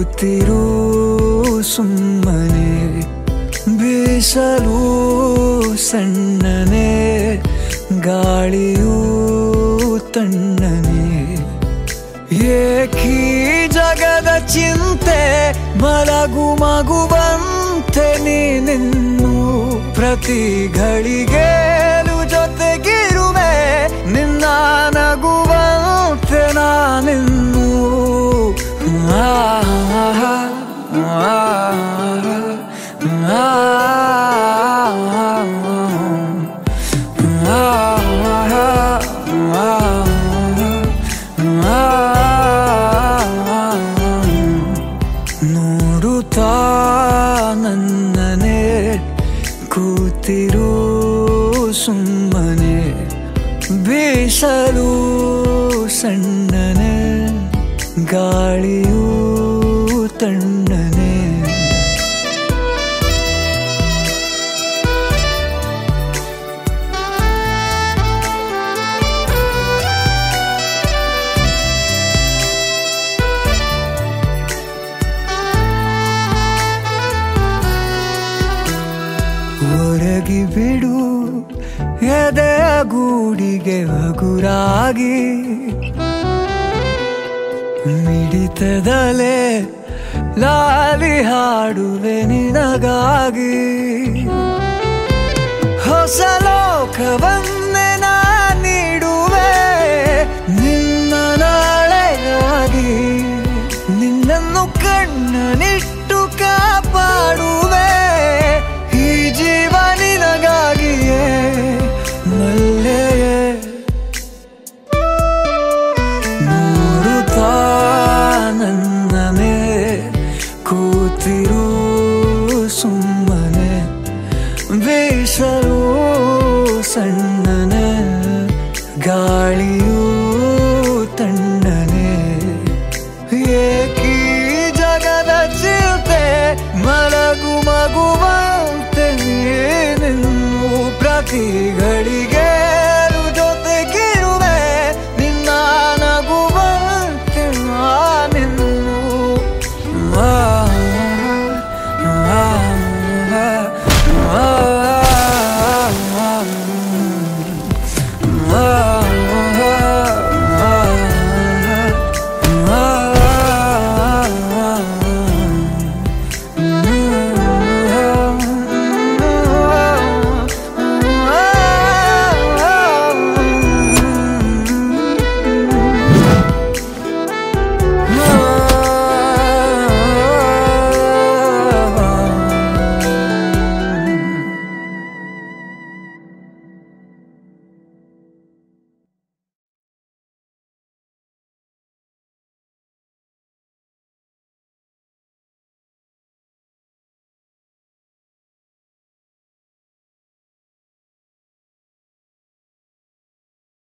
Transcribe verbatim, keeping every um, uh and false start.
ಕೂತಿರು ಸುಮ್ಮನೆ ಬೀಸಲು ಸಣ್ಣನೆ ಗಾಳಿಯೂ ತಣ್ಣನೆ ಏಕೀ ಜಗದ ಚಿಂತೆ ಮಲಗು ಮಗುವಂತೆ ನೀನಿನ್ನು ಪ್ರತಿ ಘಳಿಗೆಲು ಜೊತೆಗಿರುವೆ ನಿನ್ನ ನಗುವಂತೆ ನಾನಿನ್ನು ಆ ನೋಡುತ್ತಾ ನನ್ನನೆ ಕೂತಿರು ಸುಮ್ಮನೆ ಬೀಸಲು ಸಣ್ಣನೆ ಗಾಳಿಯೂ ತಣ್ಣನೆ ಹೊರಗಿ ಬಿಡು ಎದೆಯ ಗೂಡಿಗೆ ಹಗುರಾಗಿ ಮಿಡಿತದಲೆ ಲಾಲಿ ಹಾಡುವೆ ನಿನಗಾಗಿ ಹೊಸ ಲೋಕವನ್ನೇ ನಾ ನೀಡುವೆ ನಿನ್ನ ನಾಳೆಗಾಗಿ ನಿನ್ನನ್ನು ಕಣ್ಣನಿಟ್ಟು ಕಾಪಾಡುವೆ ಈ ಜೀವ ನಿನಗಾಗಿಯೇ ಮಲ್ಲೆಯೇ ನೋಡುತ್ತಾ ನನ್ನನೆ ಕೂತಿರು ಸುಮ್ಮನೆ ಬೀಸಲು ಸಣ್ಣನೆ ಗಾಳಿಯೂ ತಣ್ಣನೆ ಏಕೀ ಜಗದ ಚಿಂತೆ ಮಲಗು ಮಗುವಂತೆ ನೀನಿನ್ನು ಪ್ರತಿ ಘಳಿಗೆ